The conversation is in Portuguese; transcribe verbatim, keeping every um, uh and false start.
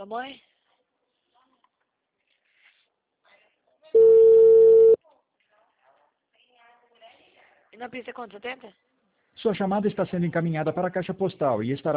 mãe? E na pista quanto? setenta? Sua chamada está sendo encaminhada para a caixa postal e estará